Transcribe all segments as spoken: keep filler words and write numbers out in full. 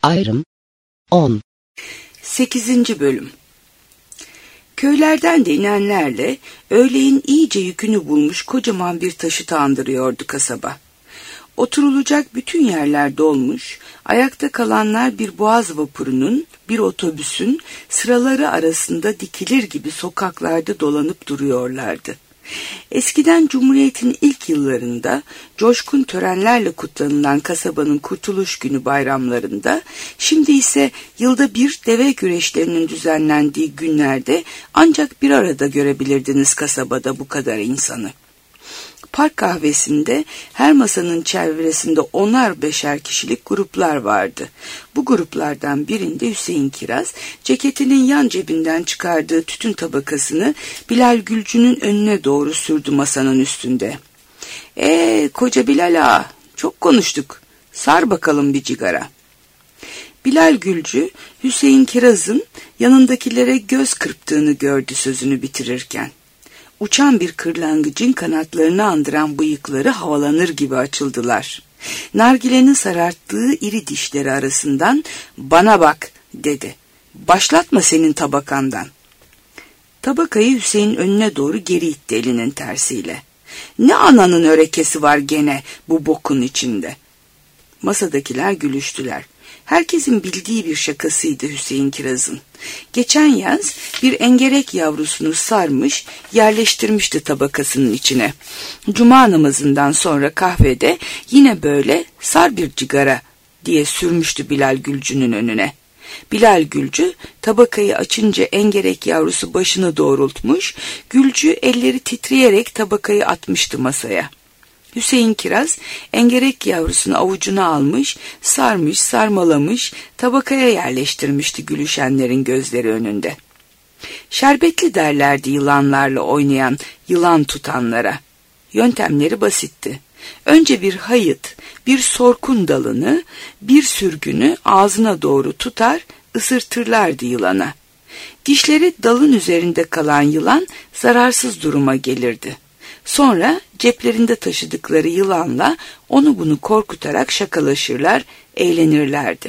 Ayrım on. sekizinci Bölüm. Köylerden de inenlerle öğleyin iyice yükünü bulmuş kocaman bir taşı andırıyordu kasaba. Oturulacak bütün yerler dolmuş, ayakta kalanlar bir boğaz vapurunun, bir otobüsün sıraları arasında dikilir gibi sokaklarda dolanıp duruyorlardı. Eskiden Cumhuriyet'in ilk yıllarında coşkun törenlerle kutlanılan kasabanın Kurtuluş Günü bayramlarında, şimdi ise yılda bir deve güreşlerinin düzenlendiği günlerde ancak bir arada görebilirdiniz kasabada bu kadar insanı. Park kahvesinde her masanın çevresinde onar beşer kişilik gruplar vardı. Bu gruplardan birinde Hüseyin Kiraz, ceketinin yan cebinden çıkardığı tütün tabakasını Bilal Gülcü'nün önüne doğru sürdü masanın üstünde. ''Eee koca Bilal ağa, çok konuştuk. Sar bakalım bir cigara.'' Bilal Gülcü, Hüseyin Kiraz'ın yanındakilere göz kırptığını gördü sözünü bitirirken. Uçan bir kırlangıcın kanatlarını andıran bıyıkları havalanır gibi açıldılar. Nargilenin sararttığı iri dişleri arasından ''Bana bak'' dedi. ''Başlatma senin tabakandan.'' Tabakayı Hüseyin önüne doğru geri itti elinin tersiyle. ''Ne ananın örekesi var gene bu bokun içinde.'' Masadakiler gülüştüler. Herkesin bildiği bir şakasıydı Hüseyin Kiraz'ın. Geçen yaz bir engerek yavrusunu sarmış, yerleştirmişti tabakasının içine. Cuma namazından sonra kahvede yine böyle "Sar bir cigara" diye sürmüştü Bilal Gülcü'nün önüne. Bilal Gülcü tabakayı açınca engerek yavrusu başını doğrultmuş, Gülcü elleri titreyerek tabakayı atmıştı masaya. Hüseyin Kiraz engerek yavrusunu avucuna almış, sarmış, sarmalamış, tabakaya yerleştirmişti gülüşenlerin gözleri önünde. Şerbetli derlerdi yılanlarla oynayan, yılan tutanlara. Yöntemleri basitti. Önce bir hayıt, bir sorkun dalını, bir sürgünü ağzına doğru tutar, ısırtırlardı yılana. Dişleri dalın üzerinde kalan yılan zararsız duruma gelirdi. Sonra ceplerinde taşıdıkları yılanla onu bunu korkutarak şakalaşırlar, eğlenirlerdi.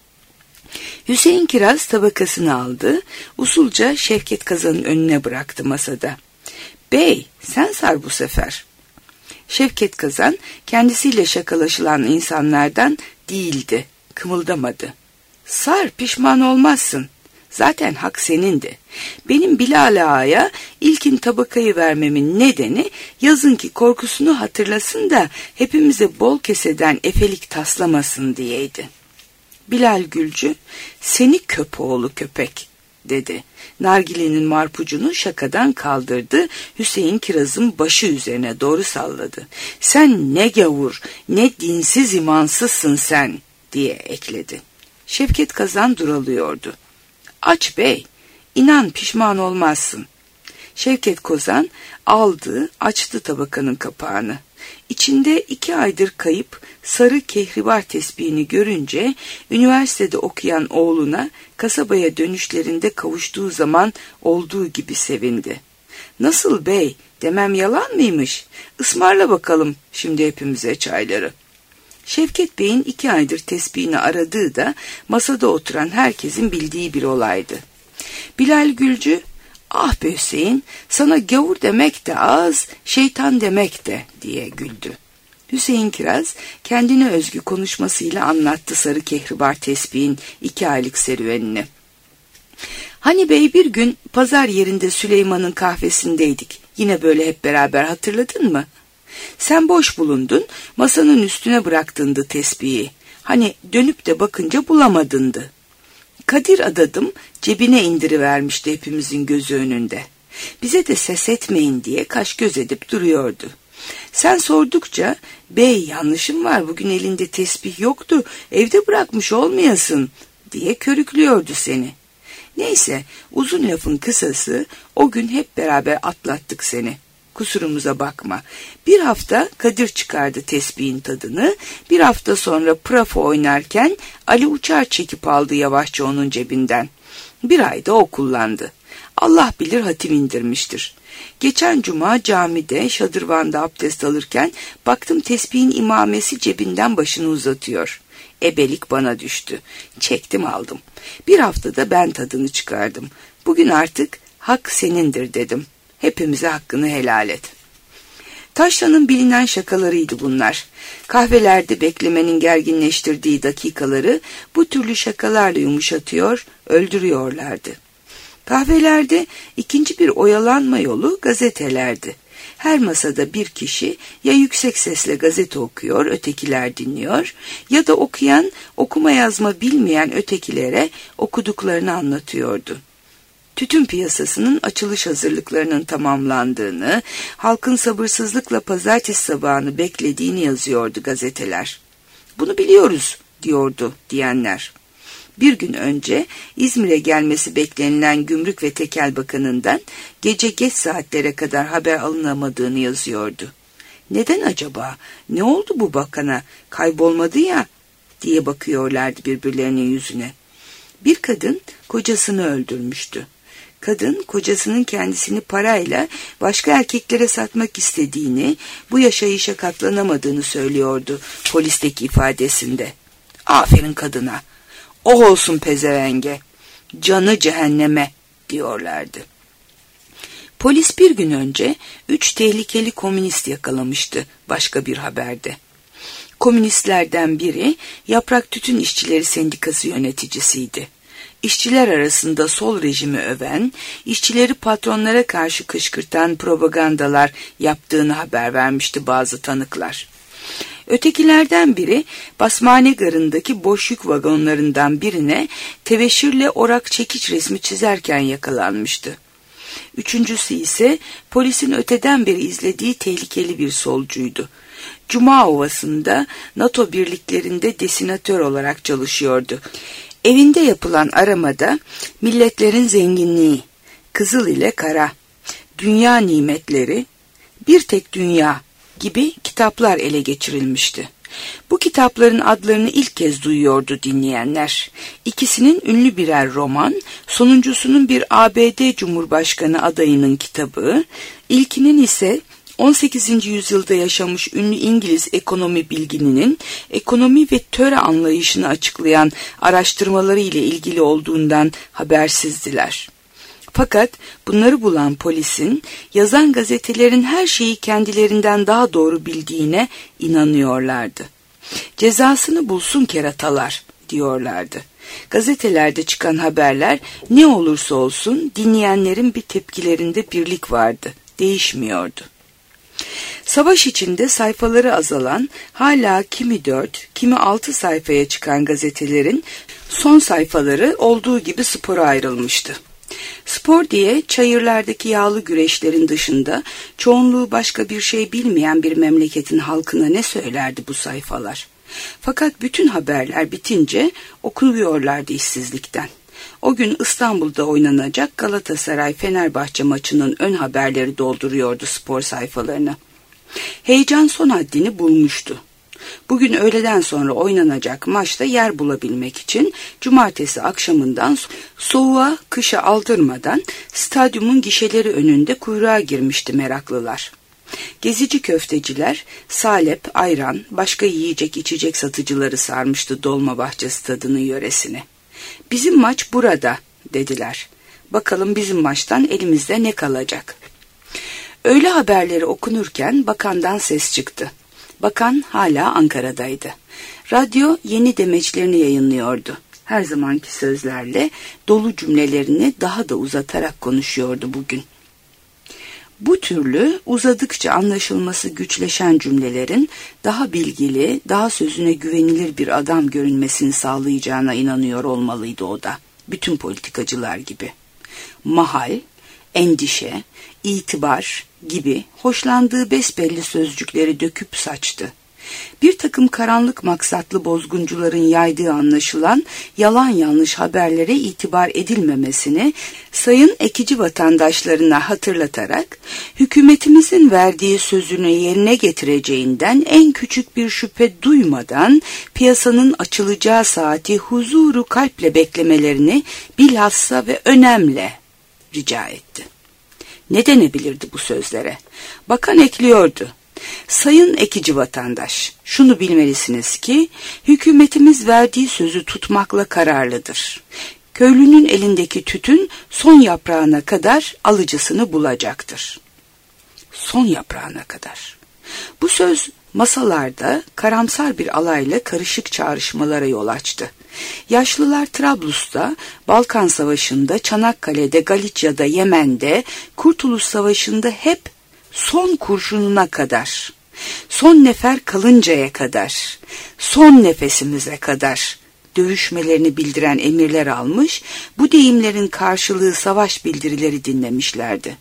Hüseyin Kiraz tabakasını aldı, usulca Şevket Kazan'ın önüne bıraktı masada. ''Bey, sen sar bu sefer.'' Şevket Kazan kendisiyle şakalaşılan insanlardan değildi, kımıldamadı. ''Sar, pişman olmazsın. Zaten hak senindi. Benim Bilal Ağa'ya ilkin tabakayı vermemin nedeni yazın ki korkusunu hatırlasın da hepimize bol keseden efelik taslamasın diyeydi.'' Bilal Gülcü, ''Seni köpoğlu köpek'' dedi. Nargilenin marpucunu şakadan kaldırdı, Hüseyin Kiraz'ın başı üzerine doğru salladı. ''Sen ne gavur, ne dinsiz imansızsın sen'' diye ekledi. Şevket Kazan duralıyordu. ''Aç bey, inan pişman olmazsın.'' Şevket Kozan aldı, açtı tabakanın kapağını. İçinde iki aydır kayıp sarı kehribar tesbihini görünce üniversitede okuyan oğluna kasabaya dönüşlerinde kavuştuğu zaman olduğu gibi sevindi. ''Nasıl bey, demem yalan mıymış? Ismarla bakalım şimdi hepimize çayları.'' Şevket Bey'in iki aydır tesbihini aradığı da masada oturan herkesin bildiği bir olaydı. Bilal Gülcü, ''Ah be Hüseyin, sana gavur demek de az, şeytan demek de'' diye güldü. Hüseyin Kiraz kendine özgü konuşmasıyla anlattı sarı kehribar tesbihin iki aylık serüvenini. ''Hani bey, bir gün pazar yerinde Süleyman'ın kahvesindeydik. Yine böyle hep beraber, hatırladın mı? Sen boş bulundun, masanın üstüne bıraktındı tesbihi. Hani dönüp de bakınca bulamadındı. Kadir adadım cebine indirivermişti hepimizin gözü önünde. Bize de ses etmeyin diye kaş göz edip duruyordu. Sen sordukça, ''Bey, yanlışım var, bugün elinde tesbih yoktu, evde bırakmış olmayasın'' diye körüklüyordu seni. Neyse, uzun lafın kısası, o gün hep beraber atlattık seni. Kusurumuza bakma. Bir hafta Kadir çıkardı tesbihin tadını, bir hafta sonra prafo oynarken Ali Uçar çekip aldı yavaşça onun cebinden. Bir ayda o kullandı. Allah bilir hatim indirmiştir. Geçen cuma camide şadırvanda abdest alırken baktım tesbihin imamesi cebinden başını uzatıyor. Ebelik bana düştü. Çektim aldım. Bir haftada ben tadını çıkardım. Bugün artık hak senindir dedim. Hepimize hakkını helal et. Taşra'nın bilinen şakalarıydı bunlar. Kahvelerde beklemenin gerginleştirdiği dakikaları bu türlü şakalarla yumuşatıyor, öldürüyorlardı. Kahvelerde ikinci bir oyalanma yolu gazetelerdi. Her masada bir kişi ya yüksek sesle gazete okuyor, ötekiler dinliyor ya da okuyan, okuma yazma bilmeyen ötekilere okuduklarını anlatıyordu. Tütün piyasasının açılış hazırlıklarının tamamlandığını, halkın sabırsızlıkla pazartesi sabahını beklediğini yazıyordu gazeteler. Bunu biliyoruz diyordu diyenler. Bir gün önce İzmir'e gelmesi beklenilen Gümrük ve Tekel Bakanı'ndan gece geç saatlere kadar haber alınamadığını yazıyordu. Neden acaba? Ne oldu bu bakana? Kaybolmadı ya diye bakıyorlardı birbirlerinin yüzüne. Bir kadın kocasını öldürmüştü. Kadın kocasının kendisini parayla başka erkeklere satmak istediğini, bu yaşayışa katlanamadığını söylüyordu polisteki ifadesinde. Aferin kadına. Oh olsun pezevenge. Canı cehenneme diyorlardı. Polis bir gün önce üç tehlikeli komünist yakalamıştı başka bir haberde. Komünistlerden biri Yaprak Tütün İşçileri Sendikası yöneticisiydi. İşçiler arasında sol rejimi öven, işçileri patronlara karşı kışkırtan propagandalar yaptığını haber vermişti bazı tanıklar. Ötekilerden biri Basmane Garı'ndaki boş yük vagonlarından birine tebeşirle orak çekiç resmi çizerken yakalanmıştı. Üçüncüsü ise polisin öteden beri izlediği tehlikeli bir solcuydu. Cuma Ovası'nda NATO birliklerinde desinatör olarak çalışıyordu. Evinde yapılan aramada milletlerin zenginliği, kızıl ile kara, dünya nimetleri, bir tek dünya gibi kitaplar ele geçirilmişti. Bu kitapların adlarını ilk kez duyuyordu dinleyenler. İkisinin ünlü birer roman, sonuncusunun bir A B D Cumhurbaşkanı adayının kitabı, ilkinin ise on sekizinci yüzyılda yaşamış ünlü İngiliz ekonomi bilgininin ekonomi ve töre anlayışını açıklayan araştırmaları ile ilgili olduğundan habersizdiler. Fakat bunları bulan polisin yazan gazetelerin her şeyi kendilerinden daha doğru bildiğine inanıyorlardı. Cezasını bulsun keratalar diyorlardı. Gazetelerde çıkan haberler ne olursa olsun dinleyenlerin bir tepkilerinde birlik vardı, değişmiyordu. Savaş içinde sayfaları azalan, hala kimi dört, kimi altı sayfaya çıkan gazetelerin son sayfaları olduğu gibi spora ayrılmıştı. Spor diye çayırlardaki yağlı güreşlerin dışında çoğunluğu başka bir şey bilmeyen bir memleketin halkına ne söylerdi bu sayfalar? Fakat bütün haberler bitince okunuyorlardı işsizlikten. O gün İstanbul'da oynanacak Galatasaray-Fenerbahçe maçının ön haberleri dolduruyordu spor sayfalarını. Heyecan son haddini bulmuştu. Bugün öğleden sonra oynanacak maçta yer bulabilmek için cumartesi akşamından soğuğa, kışa aldırmadan stadyumun gişeleri önünde kuyruğa girmişti meraklılar. Gezici köfteciler, salep, ayran, başka yiyecek içecek satıcıları sarmıştı Dolmabahçe stadının yöresine. Bizim maç burada dediler. Bakalım bizim maçtan elimizde ne kalacak? Öğle haberleri okunurken bakandan ses çıktı. Bakan hala Ankara'daydı. Radyo yeni demeçlerini yayınlıyordu. Her zamanki sözlerle dolu cümlelerini daha da uzatarak konuşuyordu bugün. Bu türlü uzadıkça anlaşılması güçleşen cümlelerin daha bilgili, daha sözüne güvenilir bir adam görünmesini sağlayacağına inanıyor olmalıydı o da. Bütün politikacılar gibi. Mahal, endişe, itibar gibi hoşlandığı besbelli sözcükleri döküp saçtı. Bir takım karanlık maksatlı bozguncuların yaydığı anlaşılan yalan yanlış haberlere itibar edilmemesini sayın ekici vatandaşlarına hatırlatarak hükümetimizin verdiği sözünü yerine getireceğinden en küçük bir şüphe duymadan piyasanın açılacağı saati huzuru kalple beklemelerini bilhassa ve önemle rica etti. Ne denebilirdi bu sözlere? Bakan ekliyordu. Sayın ekici vatandaş, şunu bilmelisiniz ki hükümetimiz verdiği sözü tutmakla kararlıdır. Köylünün elindeki tütün son yaprağına kadar alıcısını bulacaktır. Son yaprağına kadar. Bu söz masalarda karamsar bir alayla karışık çağrışmalara yol açtı. Yaşlılar Trablus'ta, Balkan Savaşı'nda, Çanakkale'de, Galicia'da, Yemen'de, Kurtuluş Savaşı'nda hep son kurşununa kadar, son nefer kalıncaya kadar, son nefesimize kadar dövüşmelerini bildiren emirler almış, bu deyimlerin karşılığı savaş bildirileri dinlemişlerdi.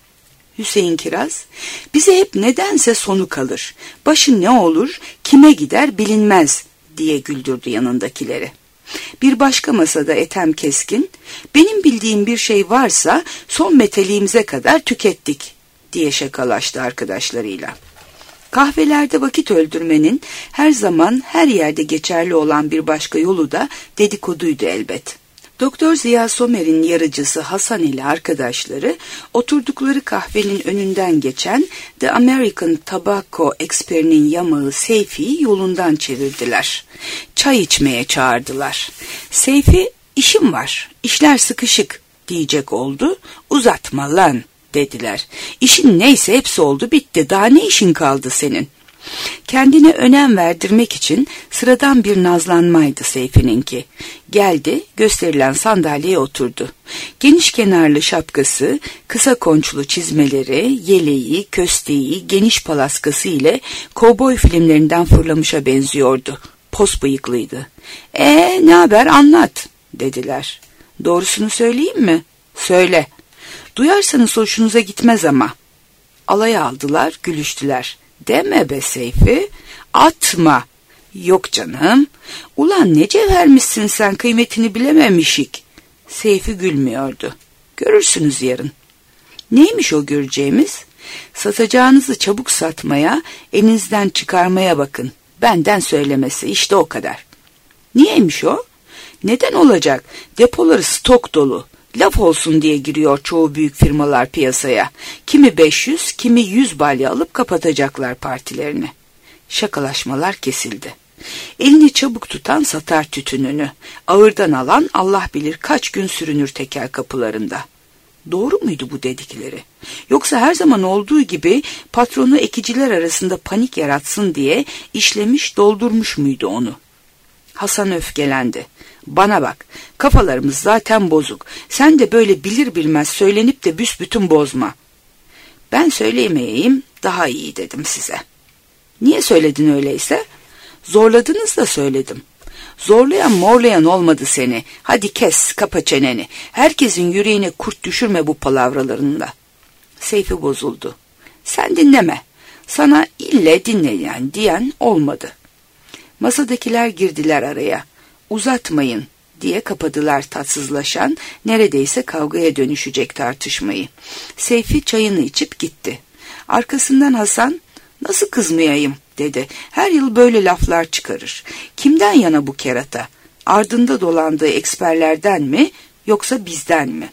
Hüseyin Kiraz, bize hep nedense sonu kalır, başı ne olur, kime gider bilinmez diye güldürdü yanındakileri. Bir başka masada Ethem Keskin, benim bildiğim bir şey varsa son meteliğimize kadar tükettik diye şakalaştı arkadaşlarıyla. Kahvelerde vakit öldürmenin her zaman her yerde geçerli olan bir başka yolu da dedikoduydu elbet. Doktor Ziya Somer'in yarıcısı Hasan ile arkadaşları oturdukları kahvenin önünden geçen The American Tobacco Expert'inin yamağı Seyfi'yi yolundan çevirdiler. Çay içmeye çağırdılar. Seyfi, işim var, işler sıkışık diyecek oldu. Uzatma lan dediler. İşin neyse hepsi oldu bitti, daha ne işin kaldı senin? Kendine önem verdirmek için sıradan bir nazlanmaydı Seyfi'ninki. Geldi, gösterilen sandalyeye oturdu. Geniş kenarlı şapkası, kısa konçlu çizmeleri, yeleği, kösteği, geniş palaskası ile kovboy filmlerinden fırlamışa benziyordu. Pos bıyıklıydı. "Ee, ne haber, anlat," dediler. "Doğrusunu söyleyeyim mi?" "Söyle." "Duyarsanız hoşunuza gitmez ama." Alaya aldılar, gülüştüler. "Deme be Seyfi, atma." "Yok canım." "Ulan ne cevhermişsin sen, kıymetini bilememişik." Seyfi gülmüyordu. "Görürsünüz yarın." "Neymiş o göreceğimiz?" "Satacağınızı çabuk satmaya, elinizden çıkarmaya bakın. Benden söylemesi, işte o kadar." "Niyeymiş o?" "Neden olacak? Depoları stok dolu. Laf olsun diye giriyor çoğu büyük firmalar piyasaya. Kimi beş yüz, kimi yüz balya alıp kapatacaklar partilerini." Şakalaşmalar kesildi. Elini çabuk tutan satar tütününü. Ağırdan alan Allah bilir kaç gün sürünür tekel kapılarında. Doğru muydu bu dedikleri? Yoksa her zaman olduğu gibi patronu ekiciler arasında panik yaratsın diye işlemiş, doldurmuş muydu onu? Hasan öfkelendi. "Bana bak, kafalarımız zaten bozuk. Sen de böyle bilir bilmez söylenip de büsbütün bozma." "Ben söylemeyeyim, daha iyi dedim size." "Niye söyledin öyleyse?" "Zorladınız da söyledim." "Zorlayan morlayan olmadı seni. Hadi kes, kapa çeneni. Herkesin yüreğine kurt düşürme bu palavralarında." Seyfi bozuldu. "Sen dinleme. Sana ille dinleyen diyen olmadı." Masadakiler girdiler araya. "Uzatmayın," diye kapadılar tatsızlaşan, neredeyse kavgaya dönüşecek tartışmayı. Seyfi çayını içip gitti. Arkasından Hasan, "Nasıl kızmayayım?" dedi. "Her yıl böyle laflar çıkarır. Kimden yana bu kerata? Ardında dolandığı eksperlerden mi, yoksa bizden mi?"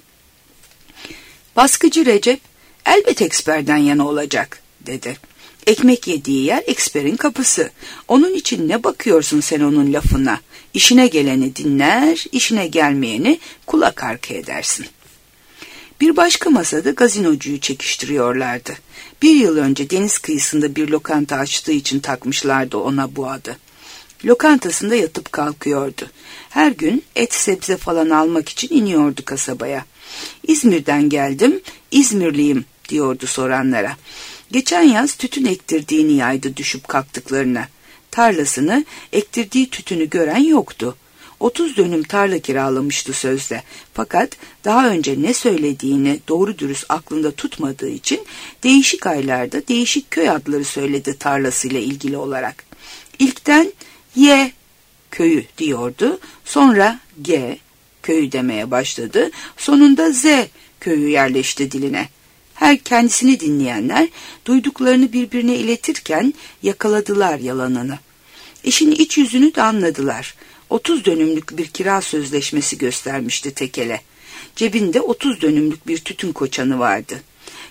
Baskıcı Recep, "Elbet eksperden yana olacak," dedi. "Ekmek yediği yer eksperin kapısı. Onun için ne bakıyorsun sen onun lafına? İşine geleni dinler, işine gelmeyeni kulak arka edersin." Bir başka masada gazinocuyu çekiştiriyorlardı. Bir yıl önce deniz kıyısında bir lokanta açtığı için takmışlardı ona bu adı. Lokantasında yatıp kalkıyordu. Her gün et sebze falan almak için iniyordu kasabaya. "İzmir'den geldim, İzmirliyim," diyordu soranlara. Geçen yaz tütün ektirdiğini yaydı düşüp kalktıklarına. Tarlasını, ektirdiği tütünü gören yoktu. Otuz dönüm tarla kiralamıştı sözde. Fakat daha önce ne söylediğini doğru dürüst aklında tutmadığı için değişik aylarda değişik köy adları söyledi tarlasıyla ilgili olarak. İlkten Y köyü diyordu, sonra G köyü demeye başladı, sonunda Z köyü yerleşti diline. Her kendisini dinleyenler duyduklarını birbirine iletirken yakaladılar yalanını. İşin iç yüzünü de anladılar. Otuz dönümlük bir kira sözleşmesi göstermişti tekele. Cebinde otuz dönümlük bir tütün koçanı vardı.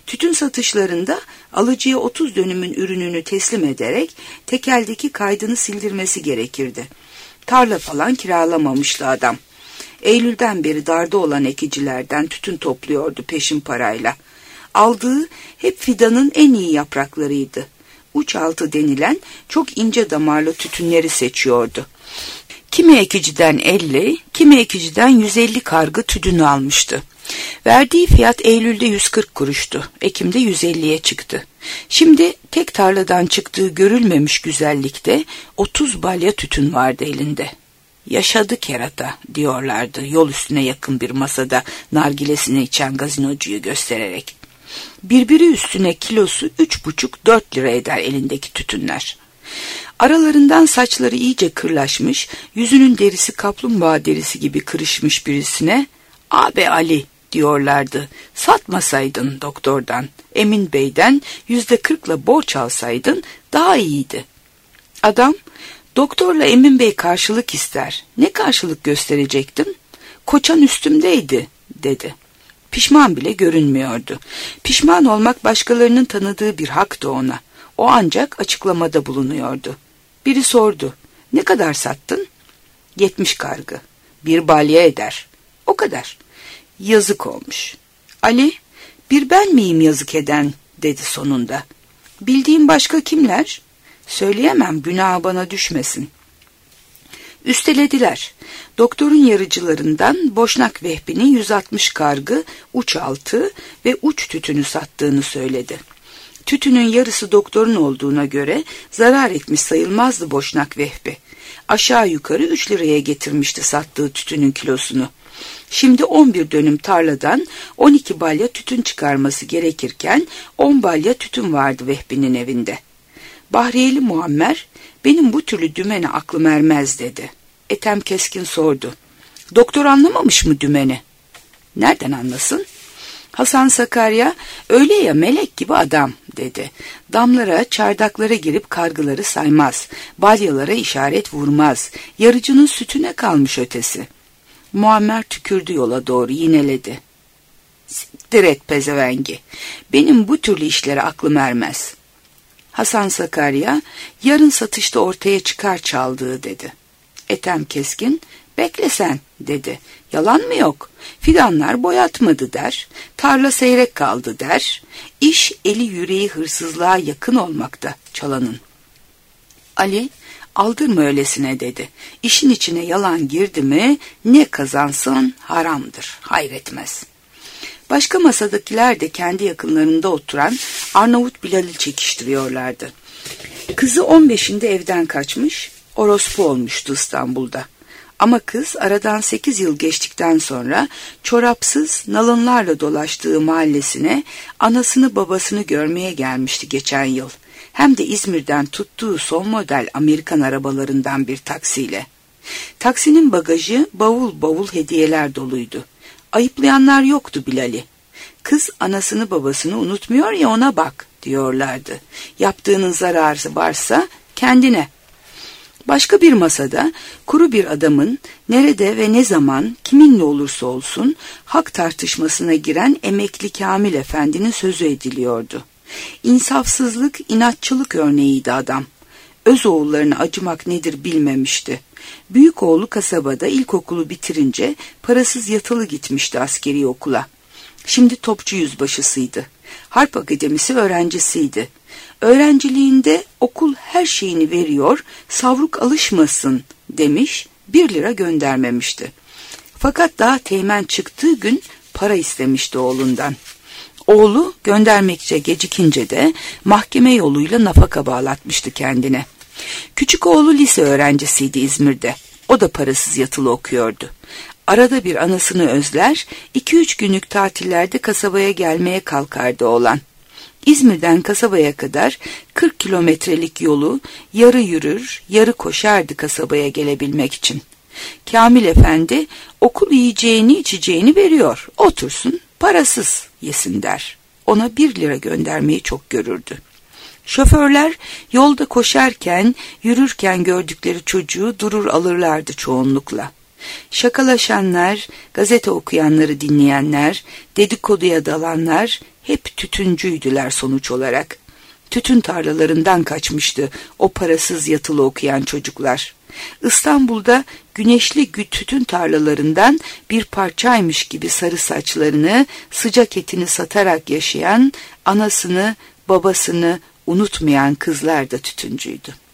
Tütün satışlarında alıcıya otuz dönümün ürününü teslim ederek tekeldeki kaydını sildirmesi gerekirdi. Tarla falan kiralamamıştı adam. Eylül'den beri darda olan ekicilerden tütün topluyordu peşin parayla. Aldığı hep fidanın en iyi yapraklarıydı. Uç altı denilen çok ince damarlı tütünleri seçiyordu. Kimi ekiciden elli, kimi ekiciden yüz elli kargı tütünü almıştı. Verdiği fiyat Eylül'de yüz kırk kuruştu, Ekim'de yüz elliye çıktı. Şimdi tek tarladan çıktığı görülmemiş güzellikte otuz balya tütün vardı elinde. Yaşadı kerata diyorlardı yol üstüne yakın bir masada nargilesini içen gazinocuyu göstererek. Birbiri üstüne kilosu üç buçuk dört lira eder elindeki tütünler. Aralarından saçları iyice kırlaşmış, yüzünün derisi kaplumbağa derisi gibi kırışmış birisine "Abi Ali" diyorlardı. "Satmasaydın doktordan, Emin Bey'den yüzde kırkla borç alsaydın daha iyiydi." Adam, "Doktorla Emin Bey karşılık ister. Ne karşılık gösterecektim? Koçan üstümdeydi," dedi. Pişman bile görünmüyordu. Pişman olmak başkalarının tanıdığı bir haktı ona. O ancak açıklamada bulunuyordu. Biri sordu, "Ne kadar sattın?" Yetmiş kargı. Bir balya eder. O kadar. Yazık olmuş. Ali, "Bir ben miyim yazık eden?" dedi sonunda. "Bildiğim başka kimler?" "Söyleyemem, günah bana düşmesin." Üstelediler. Doktorun yarıcılarından Boşnak Vehbi'nin yüz altmış kargı uç altı ve uç tütünü sattığını söyledi. Tütünün yarısı doktorun olduğuna göre zarar etmiş sayılmazdı Boşnak Vehbi. Aşağı yukarı üç liraya getirmişti sattığı tütünün kilosunu. Şimdi on bir dönüm tarladan on iki balya tütün çıkarması gerekirken on balya tütün vardı Vehbi'nin evinde. Bahriyeli Muammer, "Benim bu türlü dümene aklım ermez," dedi. Ethem Keskin sordu, "Doktor anlamamış mı dümeni?" "Nereden anlasın?" Hasan Sakarya, "Öyle ya, melek gibi adam," dedi. "Damlara, çardaklara girip kargıları saymaz, balyalara işaret vurmaz, yarıcının sütüne kalmış ötesi." Muammer tükürdü yola doğru, yineledi. "Siktir et pezevengi, benim bu türlü işlere aklım ermez." Hasan Sakarya, "Yarın satışta ortaya çıkar çaldığı," dedi. Ethem Keskin, "Bekle sen," dedi. "Yalan mı yok? Fidanlar boyatmadı der, tarla seyrek kaldı der. İş eli yüreği hırsızlığa yakın olmakta çalanın." Ali, "Aldırma öylesine," dedi. "İşin içine yalan girdi mi ne kazansın haramdır, hayretmez." Başka masadakiler de kendi yakınlarında oturan Arnavut Bilal'i çekiştiriyorlardı. Kızı on beşinde evden kaçmış, orospu olmuştu İstanbul'da. Ama kız aradan sekiz yıl geçtikten sonra çorapsız nalınlarla dolaştığı mahallesine anasını babasını görmeye gelmişti geçen yıl. Hem de İzmir'den tuttuğu son model Amerikan arabalarından bir taksiyle. Taksinin bagajı bavul bavul hediyeler doluydu. Ayıplayanlar yoktu Bilal'i. "Kız anasını babasını unutmuyor ya, ona bak," diyorlardı. "Yaptığının zararı varsa kendine." Başka bir masada kuru bir adamın nerede ve ne zaman kiminle olursa olsun hak tartışmasına giren emekli Kamil Efendi'nin sözü ediliyordu. İnsafsızlık, inatçılık örneğiydi adam. Öz oğullarına acımak nedir bilmemişti. Büyük oğlu kasabada ilkokulu bitirince parasız yatılı gitmişti askeri okula. Şimdi topçu yüzbaşısıydı. Harp Akademisi öğrencisiydi. Öğrenciliğinde okul her şeyini veriyor, savruk alışmasın demiş, bir lira göndermemişti. Fakat daha teğmen çıktığı gün para istemişti oğlundan. Oğlu göndermekçe gecikince de mahkeme yoluyla nafaka bağlatmıştı kendine. Küçük oğlu lise öğrencisiydi İzmir'de. O da parasız yatılı okuyordu. Arada bir anasını özler, iki üç günlük tatillerde kasabaya gelmeye kalkardı oğlan. İzmir'den kasabaya kadar kırk kilometrelik yolu yarı yürür, yarı koşardı kasabaya gelebilmek için. Kamil Efendi, "Okul yiyeceğini içeceğini veriyor, otursun parasız yesin," der. Ona bir lira göndermeyi çok görürdü. Şoförler yolda koşarken, yürürken gördükleri çocuğu durur alırlardı çoğunlukla. Şakalaşanlar, gazete okuyanları dinleyenler, dedikoduya dalanlar hep tütüncüydüler sonuç olarak. Tütün tarlalarından kaçmıştı o parasız yatılı okuyan çocuklar. İstanbul'da güneşli tütün tarlalarından bir parçaymış gibi sarı saçlarını, sıcak etini satarak yaşayan, anasını, babasını unutmayan kızlar da tütüncüydü.